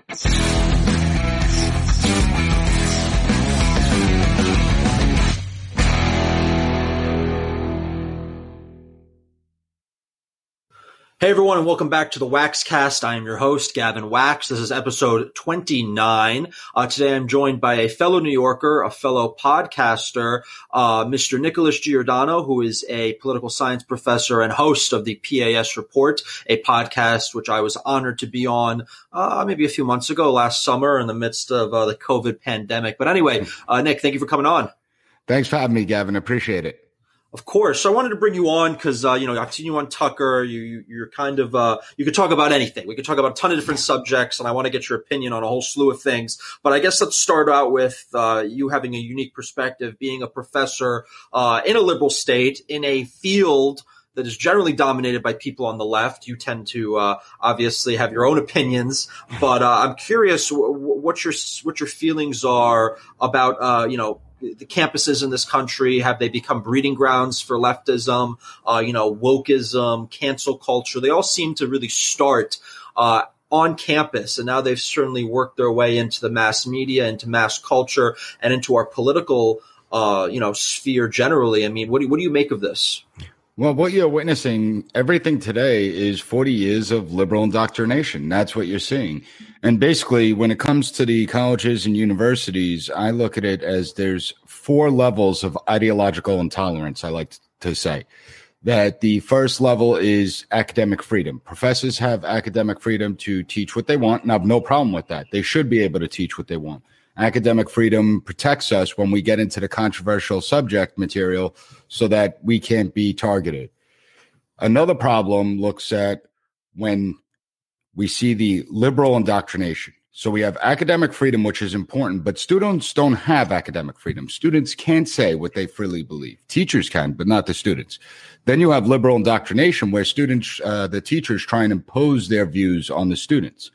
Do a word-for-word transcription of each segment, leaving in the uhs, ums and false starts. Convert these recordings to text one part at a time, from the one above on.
Hey everyone, and welcome back to the Waxcast. I am your host, Gavin Wax. This is episode twenty-nine. Uh, today I'm joined by a fellow New Yorker, a fellow podcaster, uh, Mister Nicholas Giordano, who is a political science professor and host of the P A S Report, a podcast which I was honored to be on uh, maybe a few months ago, last summer, in the midst of uh, the COVID pandemic. But anyway, uh, Nick, thank you for coming on. Thanks for having me, Gavin. Appreciate it. Of course. So I wanted to bring you on because, uh, you know, I've seen you on Tucker. You, you, you're kind of, uh, you could talk about anything. We could talk about a ton of different subjects, and I want to get your opinion on a whole slew of things. But I guess let's start out with, uh, you having a unique perspective, being a professor, uh, in a liberal state, in a field that is generally dominated by people on the left. You tend to, uh, obviously have your own opinions, but, uh, I'm curious w- w- what your, what your feelings are about, uh, you know, the campuses in this country. Have they become breeding grounds for leftism, uh, you know, wokeism, cancel culture? They all seem to really start uh, on campus, and now they've certainly worked their way into the mass media, into mass culture, and into our political, uh, you know, sphere generally. I mean, what do, what do you make of this? Well, what you're witnessing, everything today is forty years of liberal indoctrination. That's what you're seeing. And basically, when it comes to the colleges and universities, I look at it as there's four levels of ideological intolerance, I like to say. That the first level is academic freedom. Professors have academic freedom to teach what they want, and I have no problem with that. They should be able to teach what they want. Academic freedom protects us when we get into the controversial subject material so that we can't be targeted. Another problem looks at when we see the liberal indoctrination. So we have academic freedom, which is important, but students don't have academic freedom. Students can't say what they freely believe. Teachers can, but not the students. Then you have liberal indoctrination, where students, uh, the teachers try and impose their views on the students.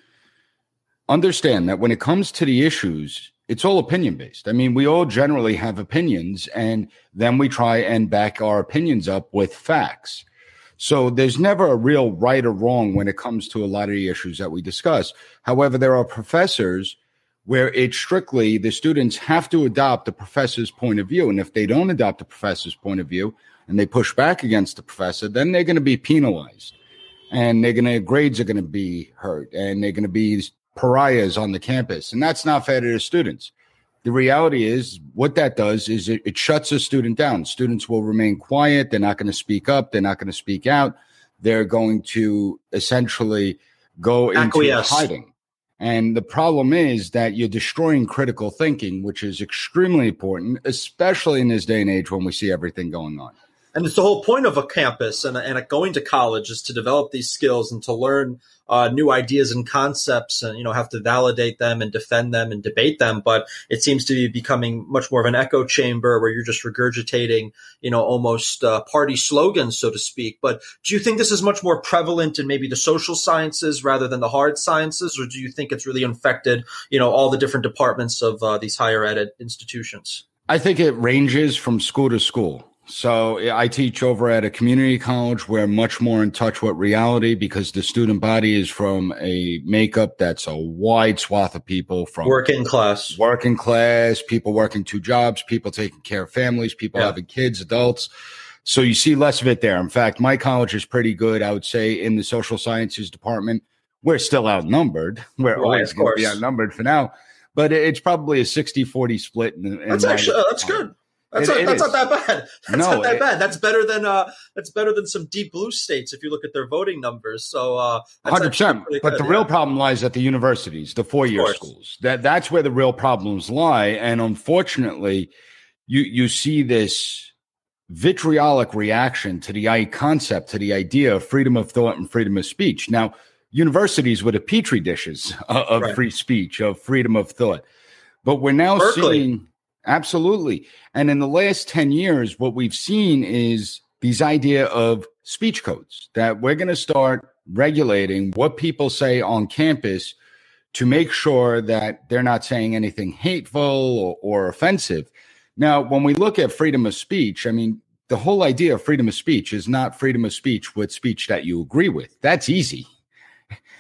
Understand that when it comes to the issues, it's all opinion-based. I mean, we all generally have opinions, and then we try and back our opinions up with facts. So there's never a real right or wrong when it comes to a lot of the issues that we discuss. However, there are professors where it's strictly the students have to adopt the professor's point of view. And if they don't adopt the professor's point of view and they push back against the professor, then they're going to be penalized, and they're going to, grades are going to be hurt, and they're going to be pariahs on the campus. And that's not fair to the students. The reality is what that does is it, it shuts a student down. Students will remain quiet. They're not going to speak up. They're not going to speak out. They're going to essentially go Acquiesce. into hiding. And the problem is that you're destroying critical thinking, which is extremely important, especially in this day and age when we see everything going on. And it's the whole point of a campus and, and going to college is to develop these skills and to learn uh, new ideas and concepts, and, you know, have to validate them and defend them and debate them. But it seems to be becoming much more of an echo chamber where you're just regurgitating, you know, almost uh, party slogans, so to speak. But do you think this is much more prevalent in maybe the social sciences rather than the hard sciences? Or do you think it's really infected, you know, all the different departments of uh, these higher ed institutions? I think it ranges from school to school. So I teach over at a community college. We're much more in touch with reality because the student body is from a makeup that's a wide swath of people, from working class, working class, people working two jobs, people taking care of families, people yeah. having kids, adults. So you see less of it there. In fact, my college is pretty good, I would say, in the social sciences department. We're still outnumbered. We're right, always going to be outnumbered for now. But it's probably a sixty forty split. In, in that's actually, uh, that's good. That's, it, not, it that's not that bad. That's no, not that it, bad. That's better than uh, that's better than some deep blue states if you look at their voting numbers. So, uh, one hundred percent. Really but good, the yeah. real problem lies at the universities, the four-year schools. That that's where the real problems lie. And unfortunately, you you see this vitriolic reaction to the concept, to the idea of freedom of thought and freedom of speech. Now, universities were the petri dishes of right. free speech, of freedom of thought. But we're now Berkeley. seeing absolutely. And in the last ten years, what we've seen is these idea of speech codes, that we're going to start regulating what people say on campus to make sure that they're not saying anything hateful or, or offensive. Now, when we look at freedom of speech, I mean, the whole idea of freedom of speech is not freedom of speech with speech that you agree with. That's easy.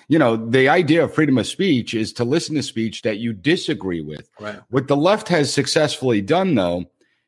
You know, the idea of freedom of speech is to listen to speech that you disagree with. Right. What the left has successfully done, though,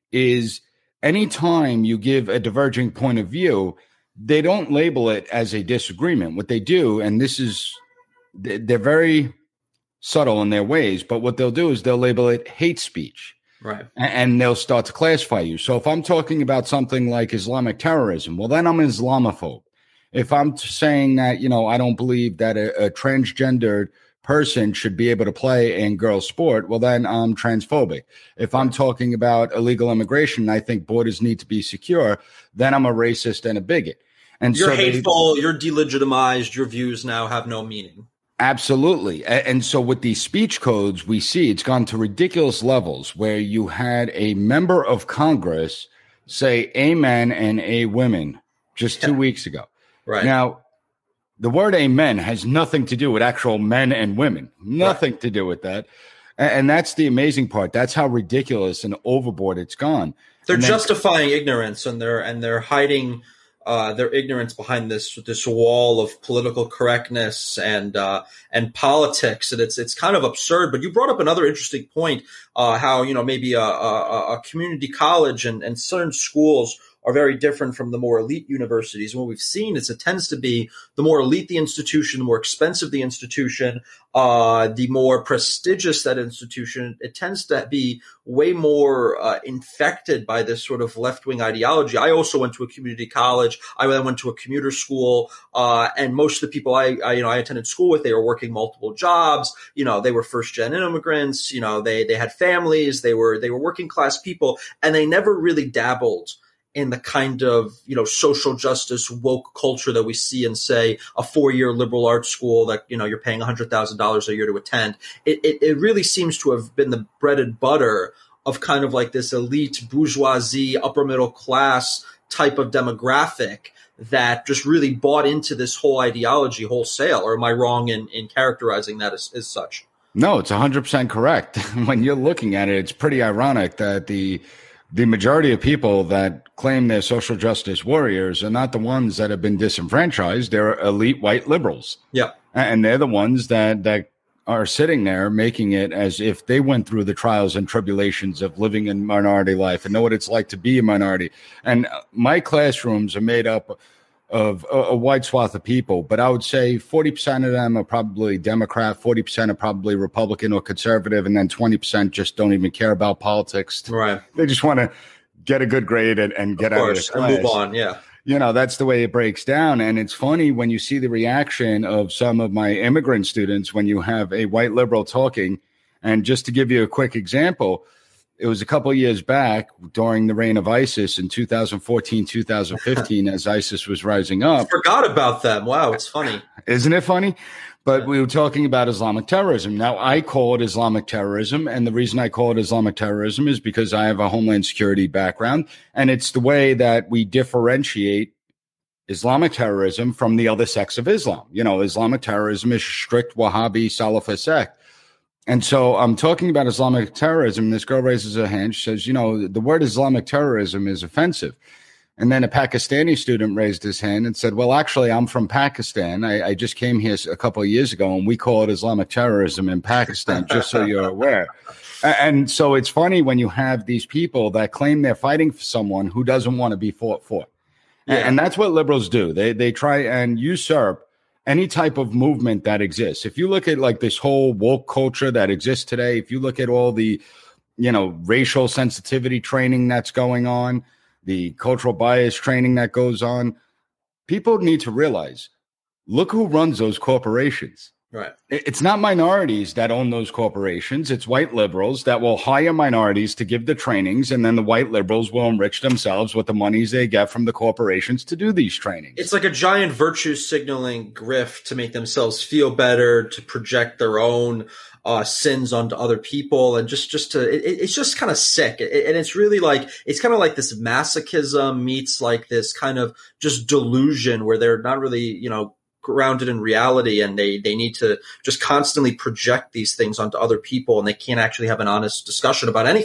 is anytime you give a diverging point of view, they don't label it as a disagreement. What they do, and this is, they're very subtle in their ways, but what they'll do is they'll label it hate speech. Right. And they'll start to classify you. So if I'm talking about something like Islamic terrorism, well, then I'm an Islamophobe. If I'm saying that, you know, I don't believe that a, a transgendered person should be able to play in girls' sport, well, then I'm transphobic. If I'm talking about illegal immigration, I think borders need to be secure, then I'm a racist and a bigot. And you're so hateful, they, you're delegitimized, your views now have no meaning. Absolutely. And so with these speech codes, we see it's gone to ridiculous levels where you had a member of Congress say amen and a women just two yeah. weeks ago. Right. Now, the word amen has nothing to do with actual men and women, nothing right. to do with that. And that's the amazing part. That's how ridiculous and overboard it's gone. They're and then, justifying ignorance and they're and they're hiding Uh, their ignorance behind this this wall of political correctness and uh, and politics, and it's it's kind of absurd. But you brought up another interesting point, uh, how you know maybe a, a, a community college and, and certain schools are very different from the more elite universities. And what we've seen is it tends to be the more elite the institution, the more expensive the institution, uh, the more prestigious that institution, it tends to be way more uh, infected by this sort of left-wing ideology. I also went to a community college. I then went to a commuter school, uh, and most of the people I, I, you know, I attended school with, they were working multiple jobs. You know, they were first-gen immigrants. You know, they they had families. They were they were working-class people, and they never really dabbled in the kind of, you know, social justice woke culture that we see in, say, a four-year liberal arts school that, you know, you're paying one hundred thousand dollars a year to attend. It, it, it really seems to have been the bread and butter of kind of like this elite bourgeoisie, upper middle class type of demographic that just really bought into this whole ideology wholesale. Or am I wrong in, in characterizing that as, as such? No, it's one hundred percent correct. When you're looking at it, it's pretty ironic that the The majority of people that claim they're social justice warriors are not the ones that have been disenfranchised. They're elite white liberals. Yeah. And they're the ones that, that are sitting there making it as if they went through the trials and tribulations of living in minority life and know what it's like to be a minority. And my classrooms are made up of a, a wide swath of people, but I would say forty percent of them are probably Democrat, forty percent are probably Republican or conservative, and then twenty percent just don't even care about politics. Right. They just want to get a good grade and, and get of out course, of the class. And move on, yeah. You know, that's the way it breaks down. And it's funny when you see the reaction of some of my immigrant students when you have a white liberal talking. And just to give you a quick example, it was a couple of years back during the reign of ISIS in two thousand fourteen, two thousand fifteen, as ISIS was rising up. I forgot about them. Wow, it's funny. Isn't it funny? But yeah. We were talking about Islamic terrorism. Now, I call it Islamic terrorism. And the reason I call it Islamic terrorism is because I have a Homeland Security background. And it's the way that we differentiate Islamic terrorism from the other sects of Islam. You know, Islamic terrorism is strict Wahhabi Salafi sect. And so I'm talking about Islamic terrorism. This girl raises her hand. She says, you know, the word Islamic terrorism is offensive. And then a Pakistani student raised his hand and said, well, actually, I'm from Pakistan. I, I just came here a couple of years ago, and we call it Islamic terrorism in Pakistan, just so you're aware. And so it's funny when you have these people that claim they're fighting for someone who doesn't want to be fought for. Yeah. And that's what liberals do. They they try and usurp any type of movement that exists. If you look at like this whole woke culture that exists today, if you look at all the, you know, racial sensitivity training that's going on, the cultural bias training that goes on, people need to realize, look who runs those corporations. Right. It's not minorities that own those corporations. It's white liberals that will hire minorities to give the trainings, and then the white liberals will enrich themselves with the monies they get from the corporations to do these trainings. It's like a giant virtue signaling grift to make themselves feel better, to project their own uh, sins onto other people, and just, just to, it, it's just kind of sick. It, and it's really like, it's kind of like this masochism meets like this kind of just delusion where they're not really, you know, grounded in reality, and they they need to just constantly project these things onto other people, and they can't actually have an honest discussion about anything.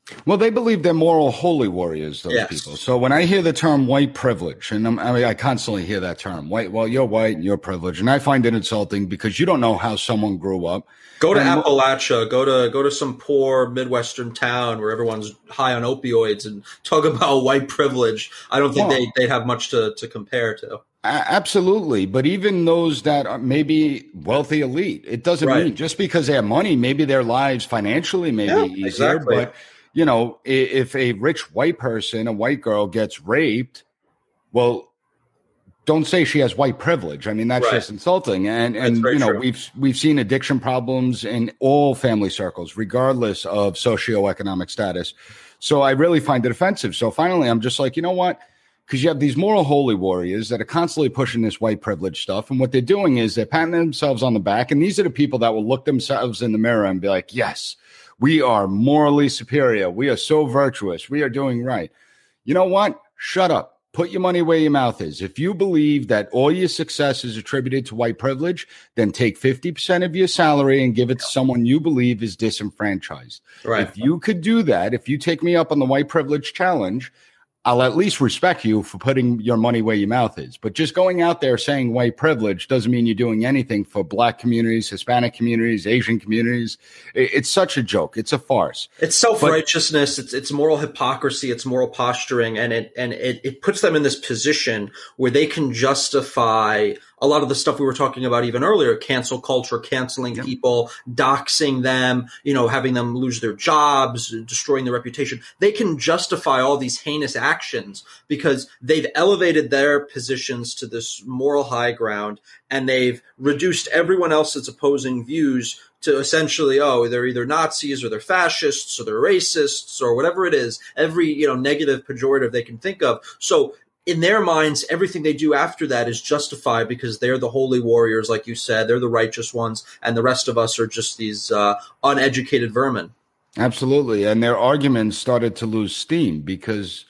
Well, they believe they're moral holy warriors, those Yes. people. So when I hear the term white privilege, and I'm, I mean, I constantly hear that term, white, well, you're white and you're privileged. And I find it insulting because you don't know how someone grew up. Go to And Appalachia, go to go to some poor Midwestern town where everyone's high on opioids and talk about white privilege. I don't think Well, they, they'd have much to, to compare to. A- Absolutely. But even those that are maybe wealthy elite, it doesn't Right. mean just because they have money, maybe their lives financially may Yeah, be easier. exactly. But, you know, i- if a rich white person, a white girl gets raped, well, don't say she has white privilege. I mean, that's Right. just insulting. And, That's and, very you know, true. we've, we've seen addiction problems in all family circles, regardless of socioeconomic status. So I really find it offensive. So finally, I'm just like, you know what? Because you have these moral holy warriors that are constantly pushing this white privilege stuff. And what they're doing is they're patting themselves on the back. And these are the people that will look themselves in the mirror and be like, yes, we are morally superior. We are so virtuous. We are doing right. You know what? Shut up. Put your money where your mouth is. If you believe that all your success is attributed to white privilege, then take fifty percent of your salary and give it to someone you believe is disenfranchised. Right. If you could do that, if you take me up on the white privilege challenge, I'll at least respect you for putting your money where your mouth is. But just going out there saying white privilege doesn't mean you're doing anything for Black communities, Hispanic communities, Asian communities. It's such a joke. It's a farce. It's self-righteousness. But, it's it's moral hypocrisy. It's moral posturing, and it and it, it puts them in this position where they can justify a lot of the stuff we were talking about even earlier: cancel culture, canceling yep. people, doxing them, you know, having them lose their jobs, destroying their reputation. They can justify all these heinous actions because they've elevated their positions to this moral high ground, and they've reduced everyone else's opposing views to essentially, oh, they're either Nazis or they're fascists or they're racists or whatever it is, every, you know, negative pejorative they can think of. So in their minds, everything they do after that is justified because they're the holy warriors, like you said, they're the righteous ones, and the rest of us are just these uh, uneducated vermin. Absolutely. And their arguments started to lose steam because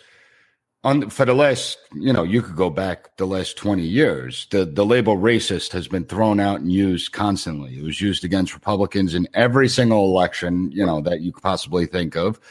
on, for the last, you know, you could go back the last twenty years, the, the label racist has been thrown out and used constantly. It was used against Republicans in every single election, you know, that you could possibly think of.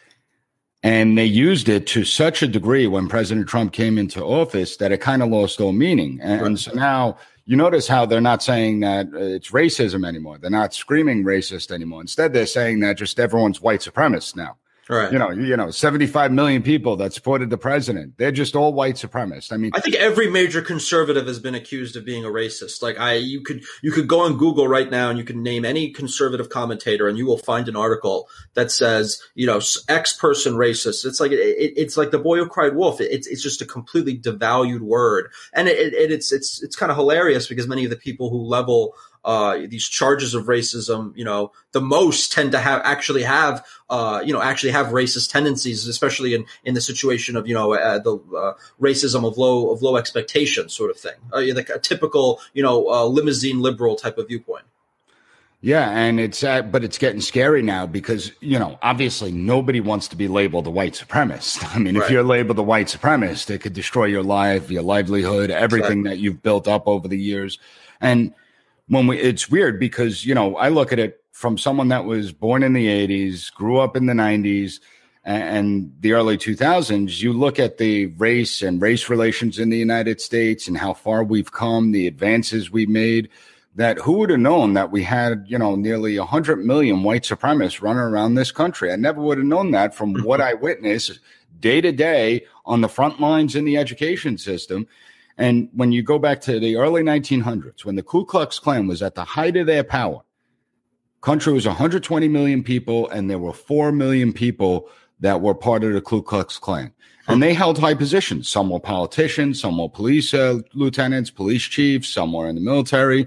And they used it to such a degree when President Trump came into office that it kind of lost all meaning. And, and so now you notice how they're not saying that it's racism anymore. They're not screaming racist anymore. Instead, they're saying that just everyone's white supremacist now. Right. You know, you know, seventy-five million people that supported the president. They're just all white supremacists. I mean, I think every major conservative has been accused of being a racist. Like I, you could, you could go on Google right now and you can name any conservative commentator and you will find an article that says, you know, X person racist. It's like, it, it's like the boy who cried wolf. It's, it's just a completely devalued word. And it, it, it's, it's, it's kind of hilarious because many of the people who level uh, these charges of racism, you know, the most tend to have actually have, uh, you know, actually have racist tendencies, especially in, in the situation of, you know, uh, the uh, racism of low of low expectations sort of thing, uh, like a typical, you know, uh, limousine liberal type of viewpoint. Yeah, and it's uh, but it's getting scary now because, you know, obviously nobody wants to be labeled a white supremacist. I mean, right. If you're labeled a white supremacist, it could destroy your life, your livelihood, everything exactly. that you've built up over the years. And when we, it's weird because, you know, I look at it from someone that was born in the eighties, grew up in the nineties and, and the early two thousands. You look at the race and race relations in the United States and how far we've come, the advances we made, that who would have known that we had, you know, nearly one hundred million white supremacists running around this country. I never would have known that from what I witness day to day on the front lines in the education system. And when you go back to the early nineteen hundreds, when the Ku Klux Klan was at the height of their power, country was one hundred twenty million people, and there were four million people that were part of the Ku Klux Klan. And they held high positions. Some were politicians, some were police uh, lieutenants, police chiefs, some were in the military.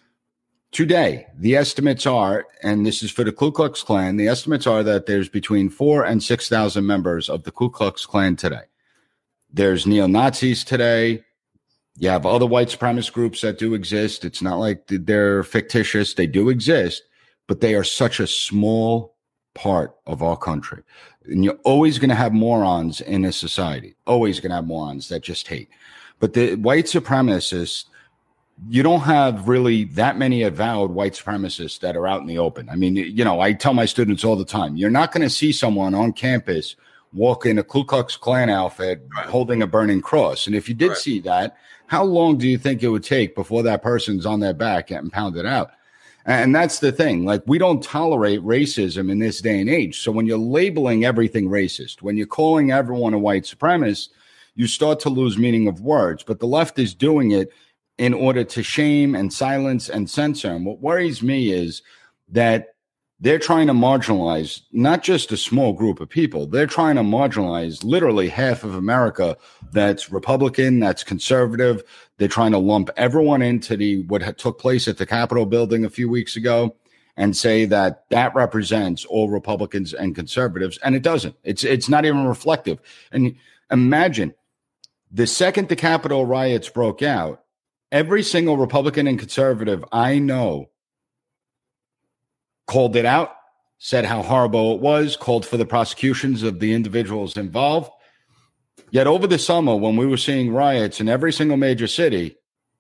Today, the estimates are, and this is for the Ku Klux Klan, the estimates are that there's between four and six thousand members of the Ku Klux Klan today. There's neo-Nazis today. You have other white supremacist groups that do exist. It's not like they're fictitious. They do exist, but they are such a small part of our country. And you're always going to have morons in a society, always going to have morons that just hate. But the white supremacists, you don't have really that many avowed white supremacists that are out in the open. I mean, you know, I tell my students all the time, you're not going to see someone on campus walk in a Ku Klux Klan outfit right. holding a burning cross. And if you did right. see that, how long do you think it would take before that person's on their back getting pounded out? And that's the thing. Like, we don't tolerate racism in this day and age. So when you're labeling everything racist, when you're calling everyone a white supremacist, you start to lose meaning of words. But the left is doing it in order to shame and silence and censor. And what worries me is that they're trying to marginalize not just a small group of people. They're trying to marginalize literally half of America that's Republican, that's conservative. They're trying to lump everyone into the what took place at the Capitol building a few weeks ago and say that that represents all Republicans and conservatives. And it doesn't. It's it's not even reflective. And imagine the second the Capitol riots broke out, every single Republican and conservative I know called it out, said how horrible it was, called for the prosecutions of the individuals involved. Yet over the summer, when we were seeing riots in every single major city,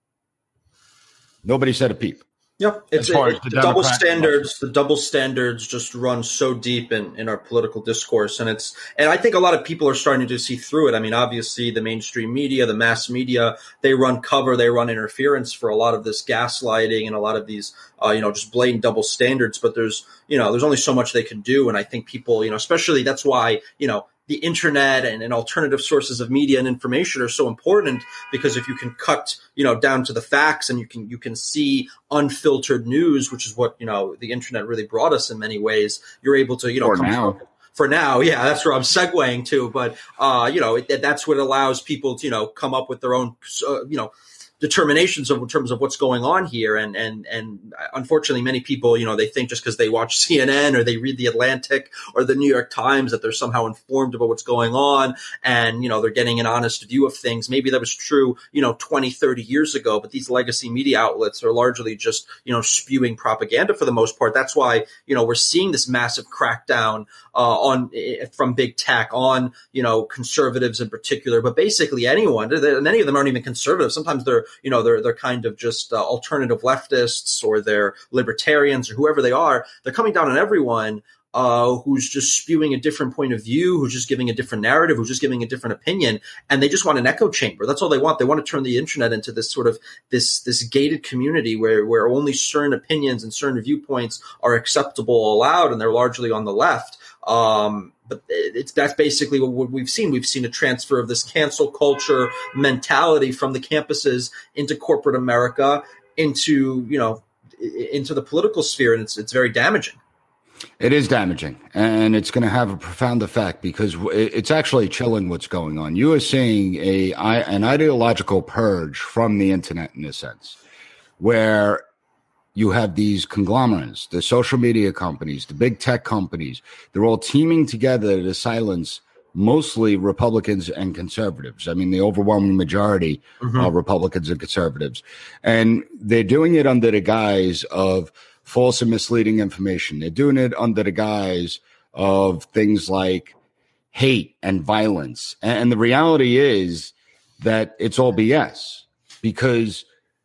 nobody said a peep. Yep, it's it, the, the double standards. The double standards just run so deep in, in our political discourse, and it's and I think a lot of people are starting to see through it. I mean, obviously, the mainstream media, the mass media, they run cover, they run interference for a lot of this gaslighting and a lot of these, uh, you know, just blatant double standards. But there's, you know, there's only so much they can do, and I think people, you know, especially that's why, you know, the internet and, and alternative sources of media and information are so important, because if you can cut, you know, down to the facts and you can, you can see unfiltered news, which is what, you know, the internet really brought us in many ways, you're able to, you know, for now. For now, yeah, that's where I'm segueing to. But, uh, you know, it, that's what allows people to, you know, come up with their own, uh, you know, determinations of in terms of what's going on here. And, and, and unfortunately, many people, you know, they think just because they watch C N N or they read the Atlantic or the New York Times that they're somehow informed about what's going on. And, you know, they're getting an honest view of things. Maybe that was true, you know, twenty, thirty years ago, but these legacy media outlets are largely just, you know, spewing propaganda for the most part. That's why, you know, we're seeing this massive crackdown, uh, on, from big tech on, you know, conservatives in particular, but basically anyone. Many of them aren't even conservative. Sometimes they're, you know, they're, they're kind of just uh, alternative leftists, or they're libertarians, or whoever they are. They're coming down on everyone uh, who's just spewing a different point of view, who's just giving a different narrative, who's just giving a different opinion. And they just want an echo chamber. That's all they want. They want to turn the internet into this sort of this, this gated community where, where only certain opinions and certain viewpoints are acceptable, allowed, and they're largely on the left. Um, But it's that's basically what we've seen. We've seen a transfer of this cancel culture mentality from the campuses into corporate America, into, you know, into the political sphere, and it's it's very damaging. It is damaging, and it's going to have a profound effect, because it's actually chilling what's going on. You are seeing a an ideological purge from the internet, in a sense, where you have these conglomerates, the social media companies, the big tech companies. They're all teaming together to silence mostly Republicans and conservatives. I mean, the overwhelming majority mm-hmm. are Republicans and conservatives. And they're doing it under the guise of false and misleading information. They're doing it under the guise of things like hate and violence. And the reality is that it's all B S, because,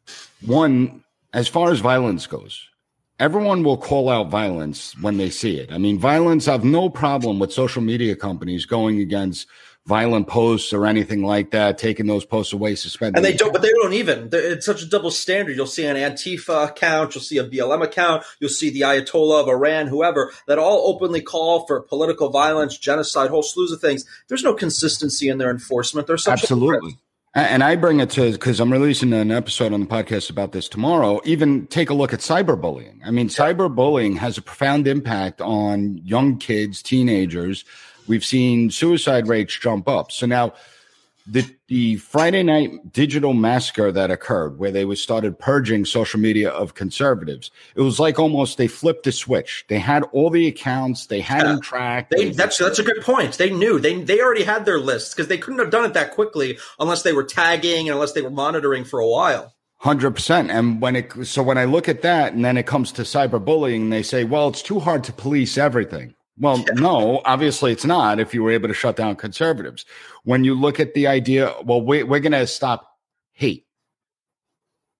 one, as far as violence goes, everyone will call out violence when they see it. I mean, violence, I have no problem with social media companies going against violent posts or anything like that, taking those posts away, suspending. And they don't, but they don't even. It's such a double standard. You'll see an Antifa account, you'll see a B L M account, you'll see the Ayatollah of Iran, whoever, that all openly call for political violence, genocide, whole slews of things. There's no consistency in their enforcement. There's such absolutely. And I bring it to, because I'm releasing an episode on the podcast about this tomorrow. Even take a look at cyberbullying. I mean, cyberbullying has a profound impact on young kids, teenagers. We've seen suicide rates jump up. So now the the Friday night digital massacre that occurred, where they was started purging social media of conservatives, it was like almost they flipped a switch. They had all the accounts, they had them tracked. They, that's that's a good point. They knew they they already had their lists, because they couldn't have done it that quickly unless they were tagging and unless they were monitoring for a while. one hundred percent. And when it so when I look at that, and then it comes to cyberbullying, they say, well, it's too hard to police everything. Well, yeah. No, obviously it's not, if you were able to shut down conservatives. When you look at the idea, well, we, we're going to stop hate.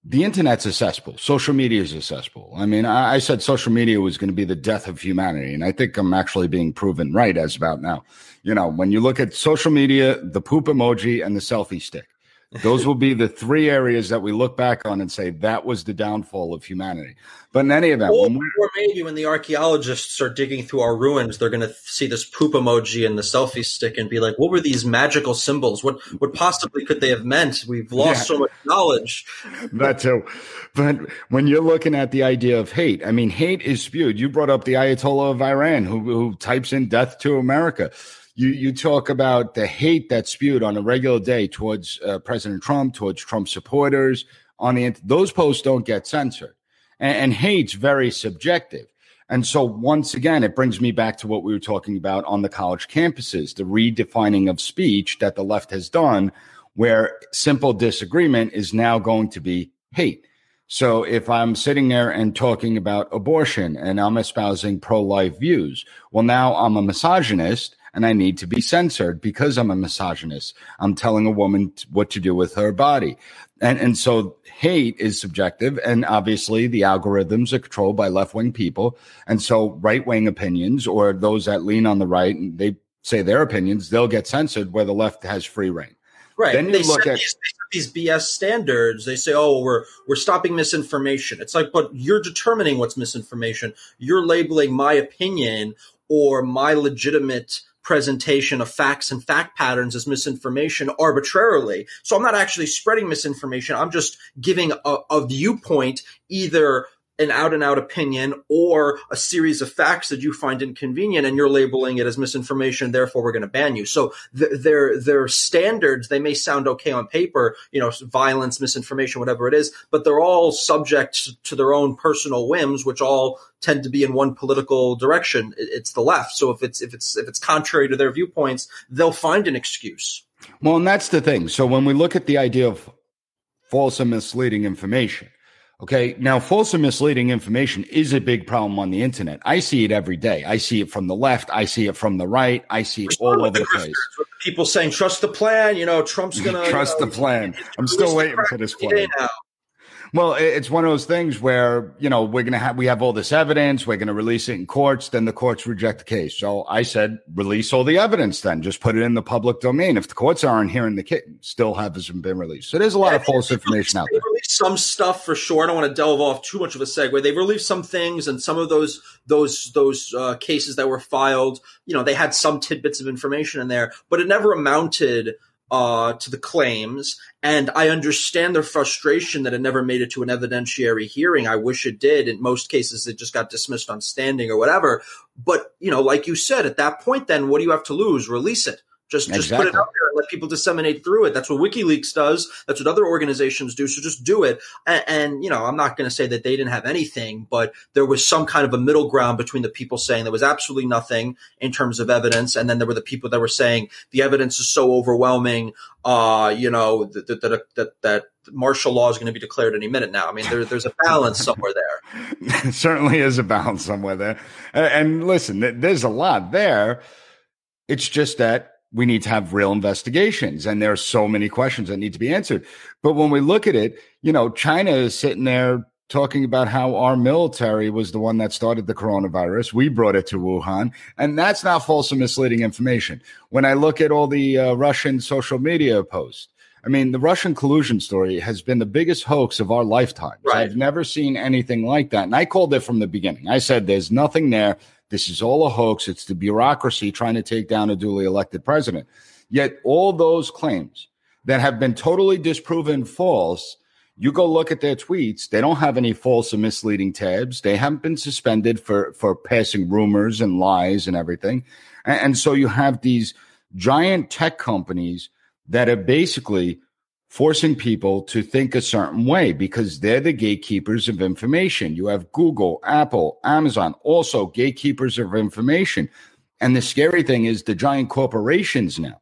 the internet's a cesspool. Social media is a cesspool. I mean, I, I said social media was going to be the death of humanity, and I think I'm actually being proven right as about now. You know, when you look at social media, the poop emoji and the selfie stick, those will be the three areas that we look back on and say that was the downfall of humanity. But in any event, or, when or maybe when the archaeologists are digging through our ruins, they're going to see this poop emoji and the selfie stick and be like, "What were these magical symbols? What what possibly could they have meant? We've lost yeah. so much knowledge." That too. But when you're looking at the idea of hate, I mean, hate is spewed. You brought up the Ayatollah of Iran, who who types in "death to America." You you talk about the hate that's spewed on a regular day towards uh, President Trump, towards Trump supporters on the those posts don't get censored, and, and hate's very subjective. And so once again, it brings me back to what we were talking about on the college campuses, the redefining of speech that the left has done, where simple disagreement is now going to be hate. So if I'm sitting there and talking about abortion and I'm espousing pro-life views, well, now I'm a misogynist. And I need to be censored because I'm a misogynist. I'm telling a woman what to do with her body. And, and so hate is subjective. And obviously the algorithms are controlled by left-wing people. And so right-wing opinions or those that lean on the right and they say their opinions, they'll get censored where the left has free reign. Right. Then you they look set at these, they set these B S standards. They say, oh, we're we're stopping misinformation. It's like, but you're determining what's misinformation. You're labeling my opinion or my legitimate presentation of facts and fact patterns as misinformation arbitrarily. So I'm not actually spreading misinformation. I'm just giving a, a viewpoint, either an out and out opinion or a series of facts that you find inconvenient, and you're labeling it as misinformation. Therefore, we're going to ban you. So th- their their standards, they may sound okay on paper, you know, violence, misinformation, whatever it is, but they're all subject to their own personal whims, which all tend to be in one political direction. It's the left. So if it's if it's if it's contrary to their viewpoints, they'll find an excuse. Well, and that's the thing. So when we look at the idea of false and misleading information, okay, now false and misleading information is a big problem on the internet. I see it every day. I see it from the left. I see it from the right. I see it all over the place. People saying, trust the plan. You know, Trump's going to trust you know, the plan. I'm still waiting for this plan. Now. Well, it's one of those things where, you know, we're going to have, we have all this evidence. We're going to release it in courts. Then the courts reject the case. So I said, release all the evidence then. Just put it in the public domain. If the courts aren't hearing the case, still hasn't been released. So there's a lot yeah, of false information out there. They released some stuff for sure. I don't want to delve off too much of a segue. They've released some things, and some of those, those, those uh, cases that were filed, you know, they had some tidbits of information in there, but it never amounted uh, to the claims. And I understand their frustration that it never made it to an evidentiary hearing. I wish it did. In most cases, it just got dismissed on standing or whatever. But, you know, like you said, at that point, then what do you have to lose? Release it. Just, just exactly. put it out there and let people disseminate through it. That's what WikiLeaks does. That's what other organizations do. So just do it. And, and you know, I'm not going to say that they didn't have anything, but there was some kind of a middle ground between the people saying there was absolutely nothing in terms of evidence, and then there were the people that were saying the evidence is so overwhelming, uh, you know, that that that, that martial law is going to be declared any minute now. I mean, there, there's a balance somewhere there. There certainly is a balance somewhere there. And listen, there's a lot there. It's just that we need to have real investigations, and there are so many questions that need to be answered. But when we look at it, you know, China is sitting there talking about how our military was the one that started the coronavirus. We brought it to Wuhan, and that's not false and misleading information. When I look at all the uh, Russian social media posts, I mean, the Russian collusion story has been the biggest hoax of our lifetimes. Right. I've never seen anything like that. And I called it from the beginning. I said, there's nothing there. This is all a hoax. It's the bureaucracy trying to take down a duly elected president. Yet all those claims that have been totally disproven false, you go look at their tweets. They don't have any false or misleading tabs. They haven't been suspended for, for passing rumors and lies and everything. And, and so you have these giant tech companies that are basically forcing people to think a certain way because they're the gatekeepers of information. You have Google, Apple, Amazon, also gatekeepers of information. And the scary thing is the giant corporations now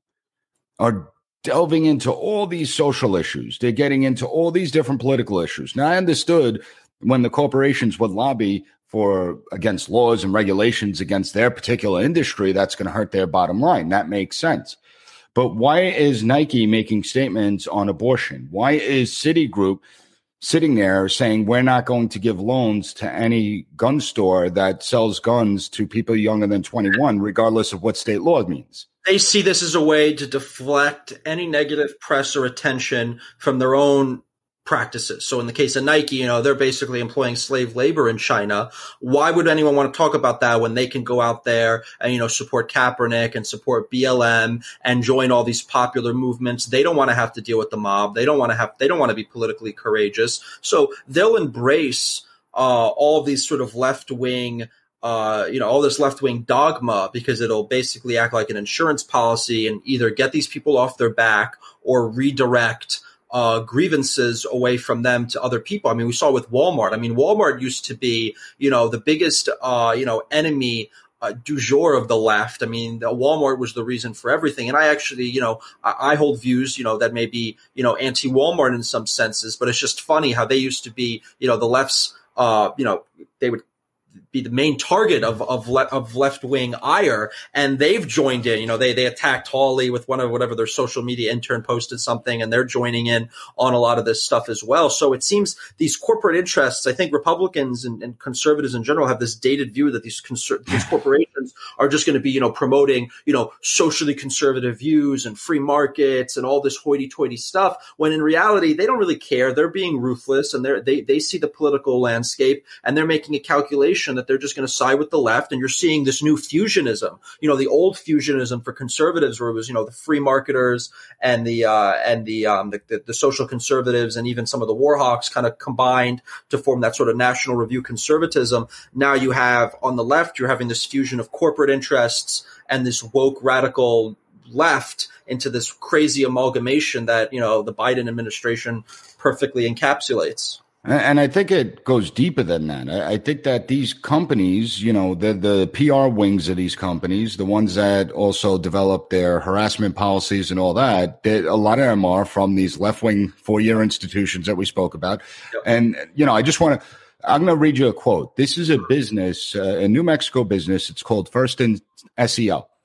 are delving into all these social issues. They're getting into all these different political issues. Now, I understood when the corporations would lobby for against laws and regulations against their particular industry, that's going to hurt their bottom line. That makes sense. But why is Nike making statements on abortion? Why is Citigroup sitting there saying we're not going to give loans to any gun store that sells guns to people younger than twenty-one, regardless of what state law means. They see this as a way to deflect any negative press or attention from their own practices. So in the case of Nike, you know, they're basically employing slave labor in China. Why would anyone want to talk about that when they can go out there and, you know, support Kaepernick and support B L M and join all these popular movements? They don't want to have to deal with the mob. They don't want to have, they don't want to be politically courageous. So they'll embrace uh, all of these sort of left wing Uh, you know, all this left-wing dogma because it'll basically act like an insurance policy and either get these people off their back or redirect uh, grievances away from them to other people. I mean, we saw with Walmart. I mean, Walmart used to be, you know, the biggest, uh, you know, enemy uh, du jour of the left. I mean, the Walmart was the reason for everything. And I actually, you know, I, I hold views, you know, that may be, you know, anti-Walmart in some senses, but it's just funny how they used to be, you know, the left's, uh, you know, they would be the main target of of, le- of left wing ire, and they've joined in. You know, they they attacked Hawley with one of whatever their social media intern posted something, and they're joining in on a lot of this stuff as well. So it seems these corporate interests. I think Republicans and, and conservatives in general have this dated view that these conser- these corporations are just going to be, you know, promoting, you know, socially conservative views and free markets and all this hoity-toity stuff. When in reality, they don't really care. They're being ruthless, and they they they see the political landscape, and they're making a calculation that they're just going to side with the left. And you're seeing this new fusionism, you know, the old fusionism for conservatives where it was, you know, the free marketers and the, uh, and the, um, the, the, the social conservatives and even some of the war hawks kind of combined to form that sort of National Review conservatism. Now you have on the left, you're having this fusion of corporate interests and this woke radical left into this crazy amalgamation that, you know, the Biden administration perfectly encapsulates. And I think it goes deeper than that. I think that these companies, you know, the the P R wings of these companies, the ones that also develop their harassment policies and all that, that a lot of them are from these left-wing four-year institutions that we spoke about. Yep. And, you know, I just want to, I'm going to read you a quote. This is a business, uh, a New Mexico business. It's called First in S E O.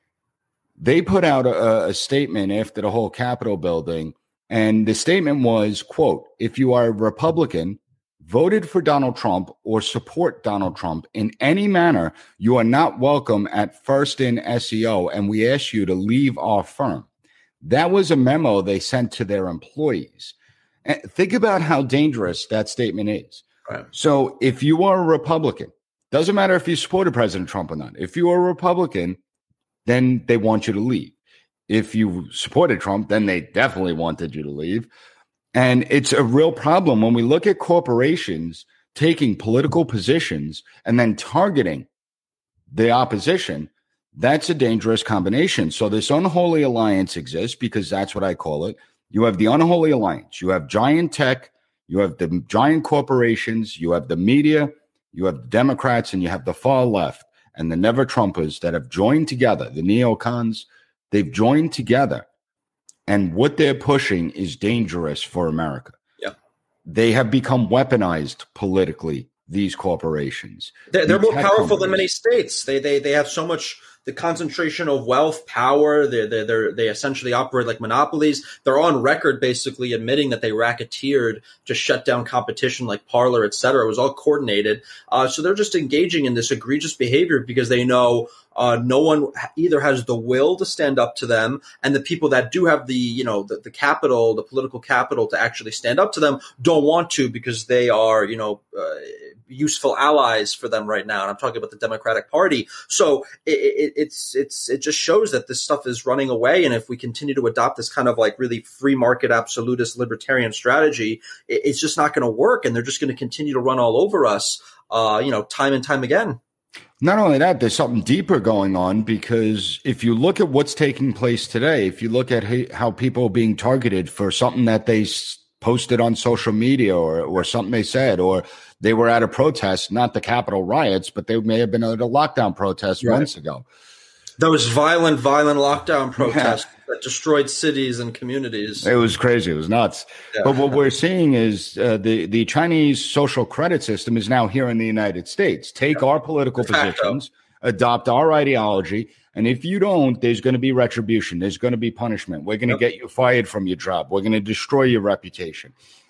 They put out a, a statement after the whole Capitol building. And the statement was, quote, if you are a Republican, voted for Donald Trump or support Donald Trump in any manner, you are not welcome at First in S E O, and we ask you to leave our firm. That was a memo they sent to their employees. And think about how dangerous that statement is. Right. So if you are a Republican, doesn't matter if you supported President Trump or not, if you are a Republican, then they want you to leave. If you supported Trump, then they definitely wanted you to leave. And it's a real problem when we look at corporations taking political positions and then targeting the opposition. That's a dangerous combination. So this unholy alliance exists because that's what I call it. You have the unholy alliance. You have giant tech. You have the giant corporations. You have the media. You have the Democrats, and you have the far left and the never Trumpers that have joined together, the neocons. They've joined together, and what they're pushing is dangerous for America. Yeah. They have become weaponized politically, these corporations. They're, they're more powerful companies. than many states. They, they, they have so much the concentration of wealth, power. They they they they essentially operate like monopolies. They're on record basically admitting that they racketeered to shut down competition like Parler, et cetera. It was all coordinated. Uh, so they're just engaging in this egregious behavior because they know uh, no one either has the will to stand up to them, and the people that do have the, you know, the, the capital, the political capital to actually stand up to them don't want to because they are, you know, uh, useful allies for them right now. And I'm talking about the Democratic Party. So it, it, it's it's it just shows that this stuff is running away. And if we continue to adopt this kind of like really free market, absolutist, libertarian strategy, it, it's just not going to work. And they're just going to continue to run all over us, uh, you know, time and time again. Not only that, there's something deeper going on, because if you look at what's taking place today, if you look at how people are being targeted for something that they posted on social media or, or something they said, or they were at a protest, not the Capitol riots, but they may have been at a lockdown protest right. months ago. Those violent, violent lockdown protests yeah. that destroyed cities and communities. It was crazy. It was nuts. Yeah. But what we're seeing is uh, the, the Chinese social credit system is now here in the United States. Take yeah. our political positions, adopt our ideology, and if you don't, there's going to be retribution. There's going to be punishment. We're going to yep. get you fired from your job. We're going to destroy your reputation.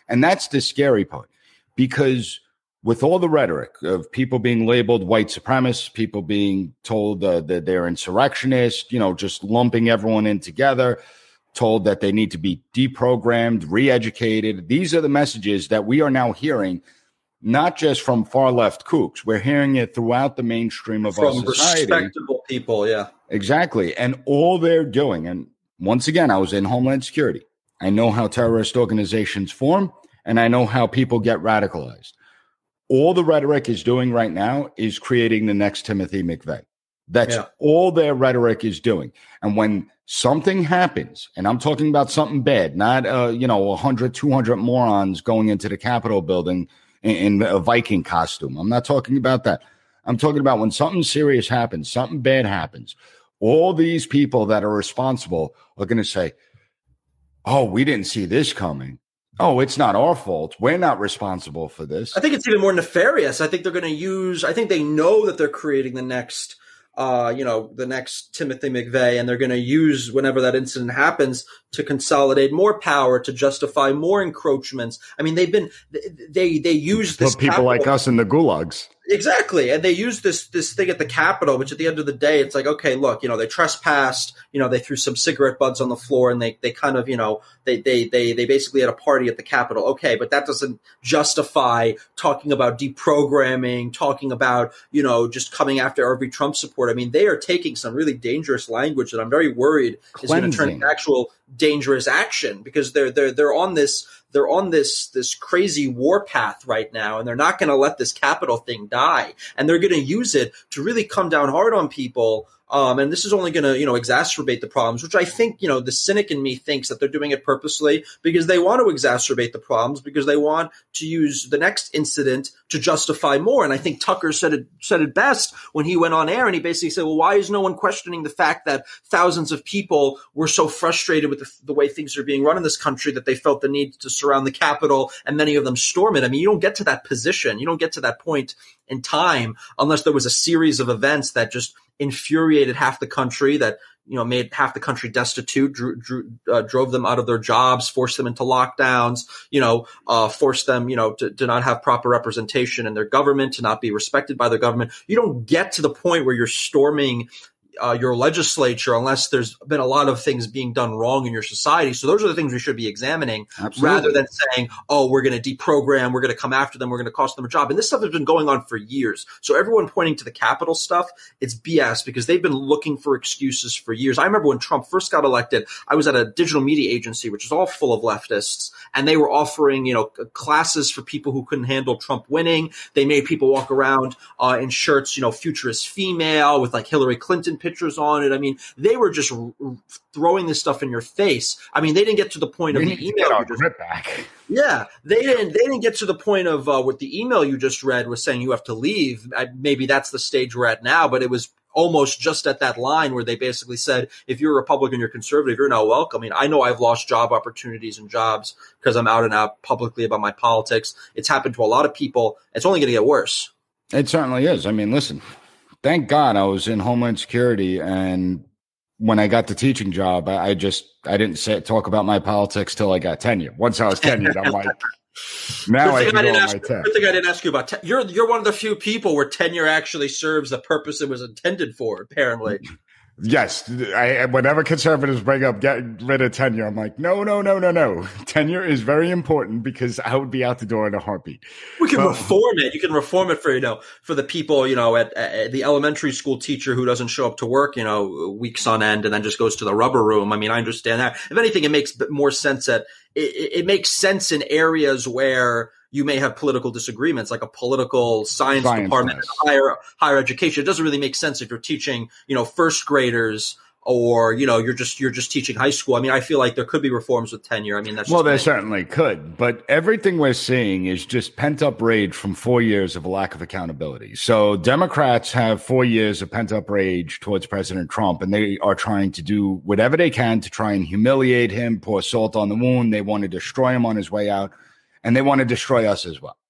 And that's the scary part, because with all the rhetoric of people being labeled white supremacists, people being told uh, that they're insurrectionists, you know, just lumping everyone in together, told that they need to be deprogrammed, re-educated. These are the messages that we are now hearing, not just from far left kooks. We're hearing it throughout the mainstream of from our society. Respectable people, yeah. Exactly. And all they're doing, and once again, I was in Homeland Security. I know how terrorist organizations form, and I know how people get radicalized. All the rhetoric is doing right now is creating the next Timothy McVeigh. That's yeah. all their rhetoric is doing. And when something happens, and I'm talking about something bad, not, uh, you know, one hundred, two hundred morons going into the Capitol building in, in a Viking costume. I'm not talking about that. I'm talking about when something serious happens, something bad happens. All these people that are responsible are going to say, oh, we didn't see this coming. Oh, it's not our fault. We're not responsible for this. I think it's even more nefarious. I think they're going to use, I think they know that they're creating the next, uh, you know, the next Timothy McVeigh, and they're going to use whenever that incident happens to consolidate more power, to justify more encroachments. I mean, they've been, they, they use this. Put people capital. like us in the gulags. Exactly. And they use this this thing at the Capitol, which at the end of the day, it's like, okay, look, you know, they trespassed, you know, they threw some cigarette butts on the floor, and they, they kind of, you know, they, they, they, they basically had a party at the Capitol. Okay, but that doesn't justify talking about deprogramming, talking about, you know, just coming after every Trump supporter. I mean, they are taking some really dangerous language that I'm very worried Cleansing. is going to turn into actual dangerous action, because they're they're they're on this they're on this this crazy war path right now, and they're not going to let this Capitol thing die, and they're going to use it to really come down hard on people. Um, and this is only going to, you know, exacerbate the problems, which I think, you know, the cynic in me thinks that they're doing it purposely because they want to exacerbate the problems, because they want to use the next incident to justify more. And I think Tucker said it said it best when he went on air, and he basically said, well, why is no one questioning the fact that thousands of people were so frustrated with the, the way things are being run in this country that they felt the need to surround the Capitol, and many of them storm it? I mean, you don't get to that position. You don't get to that point in time unless there was a series of events that just infuriated half the country, that, you know, made half the country destitute, drew, drew, uh, drove them out of their jobs, forced them into lockdowns, you know, uh, forced them, you know, to, to not have proper representation in their government, to not be respected by their government. You don't get to the point where you're storming Uh, your legislature unless there's been a lot of things being done wrong in your society. So those are the things we should be examining. Absolutely. Rather than saying, oh, we're going to deprogram, we're going to come after them, we're going to cost them a job. And this stuff has been going on for years. So everyone pointing to the Capitol stuff, it's B S, because they've been looking for excuses for years. I remember when Trump first got elected, I was at a digital media agency, which is all full of leftists, and they were offering, you know, classes for people who couldn't handle Trump winning. They made people walk around uh, in shirts, you know, futurist female with like Hillary Clinton pictures on it. I mean, they were just r- r- throwing this stuff in your face. I mean, they didn't get to the point we of the email. You just, back. Yeah, they didn't. They didn't get to the point of uh, what the email you just read was saying you have to leave. I, maybe that's the stage we're at now, but it was almost just at that line where they basically said, if you're a Republican, you're conservative, you're not welcome. I mean, I know I've lost job opportunities and jobs because I'm out and out publicly about my politics. It's happened to a lot of people. It's only going to get worse. It certainly is. I mean, listen. Thank God I was in Homeland Security, and when I got the teaching job, I, I just I didn't say, talk about my politics till I got tenure. Once I was tenured, I'm like, now I can I go on ask, my tech. Good thing I didn't ask you about te- you're you're one of the few people where tenure actually serves the purpose it was intended for, apparently. Yes, I, whenever conservatives bring up getting rid of tenure, I'm like, no, no, no, no, no. Tenure is very important because I would be out the door in a heartbeat. We can but, reform it. You can reform it for, you know, for the people, you know, at, at the elementary school teacher who doesn't show up to work, you know, weeks on end and then just goes to the rubber room. I mean, I understand that. If anything, it makes more sense that it, it makes sense in areas where you may have political disagreements, like a political science, science department, and higher higher education. It doesn't really make sense if you're teaching, you know, first graders, or, you know, you're just you're just teaching high school. I mean, I feel like there could be reforms with tenure. I mean, that's well, just there certainly could, but everything we're seeing is just pent up rage from four years of a lack of accountability. So Democrats have four years of pent up rage towards President Trump, and they are trying to do whatever they can to try and humiliate him, pour salt on the wound. They want to destroy him on his way out. And they want to destroy us as well.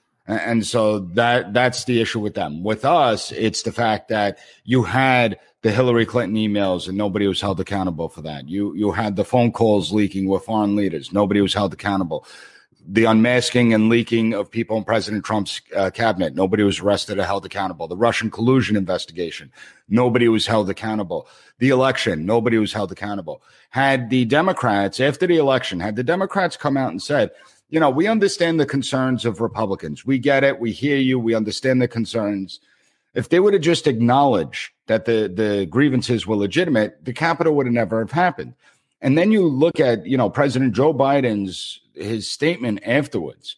And so that that's the issue with them. With us, it's the fact that you had the Hillary Clinton emails and nobody was held accountable for that. You you had the phone calls leaking with foreign leaders. Nobody was held accountable. the unmasking and leaking of people in President Trump's uh, cabinet. Nobody was arrested or held accountable. The Russian collusion investigation. Nobody was held accountable. The election. Nobody was held accountable. Had the Democrats, after the election, had the Democrats come out and said, you know, we understand the concerns of Republicans. We get it. We hear you. We understand the concerns. If they would have just acknowledged that the, the grievances were legitimate, the Capitol would have never have happened. And then you look at, you know, President Joe Biden's his statement afterwards.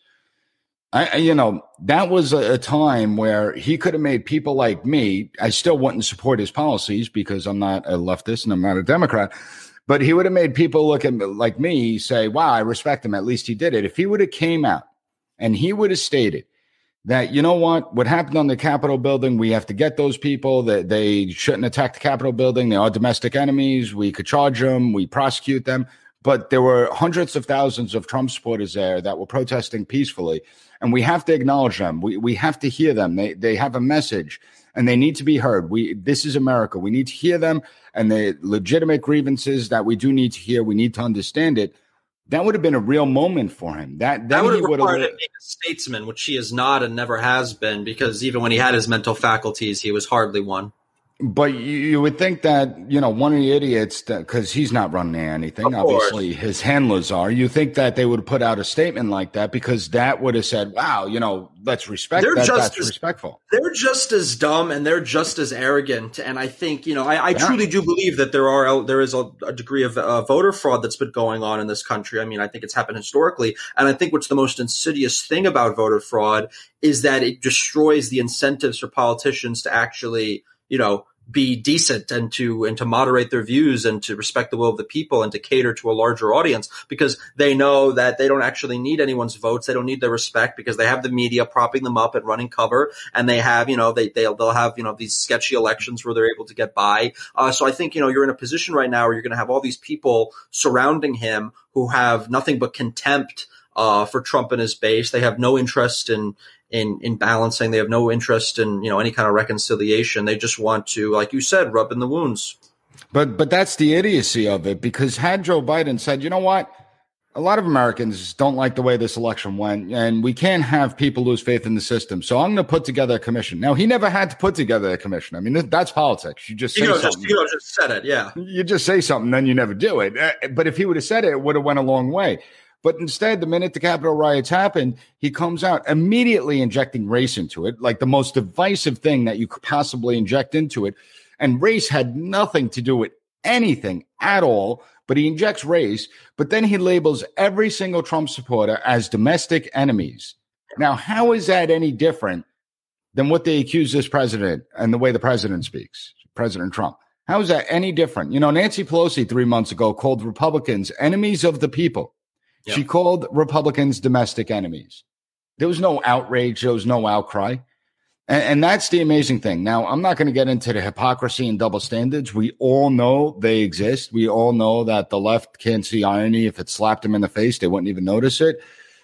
I, you know, that was a, a time where he could have made people like me. I still wouldn't support his policies because I'm not a leftist and I'm not a Democrat. But he would have made people look at me, like me, say, wow, I respect him. At least he did it. If he would have came out and he would have stated that, you know what, what happened on the Capitol building, we have to get those people, that they shouldn't attack the Capitol building. They are domestic enemies. We could charge them. We prosecute them. But there were hundreds of thousands of Trump supporters there that were protesting peacefully. And we have to acknowledge them. We we have to hear them. They they have a message and they need to be heard. We this is America. We need to hear them, and the legitimate grievances that we do need to hear, we need to understand it. That would have been a real moment for him. That, that would have required him being a statesman, which he is not and never has been, because even when he had his mental faculties, he was hardly one. But you, you would think that, you know, one of the idiots, because he's not running anything, obviously his handlers are, you think that they would put out a statement like that because that would have said, wow, you know, let's respect they're that. Just that's as, respectful. They're just as dumb and they're just as arrogant. And I think, you know, I, I yeah. truly do believe that there are there is a, a degree of uh, voter fraud that's been going on in this country. I mean, I think it's happened historically. And I think what's the most insidious thing about voter fraud is that it destroys the incentives for politicians to actually, you know, be decent and to and to moderate their views and to respect the will of the people and to cater to a larger audience, because they know that they don't actually need anyone's votes. They don't need their respect because they have the media propping them up and running cover, and they have, you know, they they'll, they'll have, you know, these sketchy elections where they're able to get by. Uh, so I think, you know, you're in a position right now where you're going to have all these people surrounding him who have nothing but contempt uh, for Trump and his base. They have no interest in in in balancing. They have no interest in, you know, any kind of reconciliation. They just want to, like you said, rub in the wounds. But but that's the idiocy of it, because had Joe Biden said, you know what, a lot of Americans don't like the way this election went, and we can't have people lose faith in the system, so I'm going to put together a commission. Now, he never had to put together a commission. I mean, that's politics. You just say you know, something. Just, you know, just said it, yeah. You just say something, then you never do it. But if he would have said it, it would have went a long way. But instead, the minute the Capitol riots happened, he comes out immediately injecting race into it, like the most divisive thing that you could possibly inject into it. And race had nothing to do with anything at all, but he injects race. But then he labels every single Trump supporter as domestic enemies. Now, how is that any different than what they accuse this president and the way the president speaks, President Trump? How is that any different? You know, Nancy Pelosi three months ago called Republicans enemies of the people. Yep. She called Republicans domestic enemies. There was no outrage. There was no outcry. And, and that's the amazing thing. Now, I'm not going to get into the hypocrisy and double standards. We all know they exist. We all know that the left can't see irony. If it slapped them in the face, they wouldn't even notice it.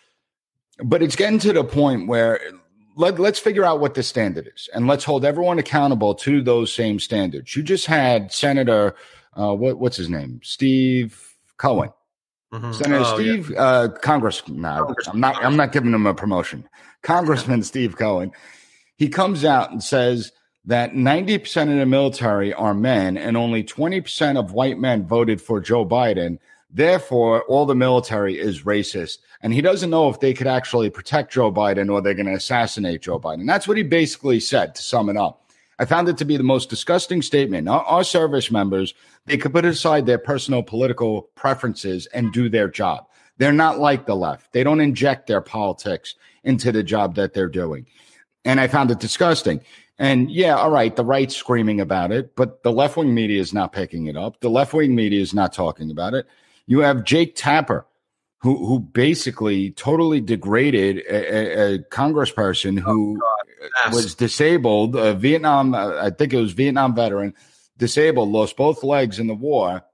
But it's getting to the point where let, let's figure out what the standard is, and let's hold everyone accountable to those same standards. You just had Senator, uh, what, what's his name? Steve Cohen. Mm-hmm. Senator oh, Steve, yeah. uh, Congress, no, I'm not, I'm not giving him a promotion. Congressman Steve Cohen, he comes out and says that ninety percent of the military are men and only twenty percent of white men voted for Joe Biden. Therefore, all the military is racist. And he doesn't know if they could actually protect Joe Biden or they're going to assassinate Joe Biden. That's what he basically said, to sum it up. I found it to be the most disgusting statement. Our, our service members, they could put aside their personal political preferences and do their job. They're not like the left. They don't inject their politics into the job that they're doing. And I found it disgusting. And yeah, all right, the right's screaming about it, but the left-wing media is not picking it up. The left-wing media is not talking about it. You have Jake Tapper, who who basically totally degraded a, a, a congressperson who oh, was disabled, a Vietnam, I think it was Vietnam veteran, disabled, lost both legs in the war.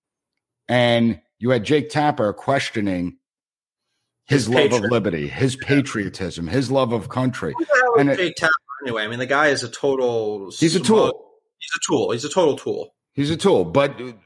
And you had Jake Tapper questioning his, his love patriot. of liberty, his patriotism, his love of country. Who the hell and is Jake Tapper anyway? I mean, the guy is a total. He's a tool. He's a tool. He's a total tool. He's a tool. But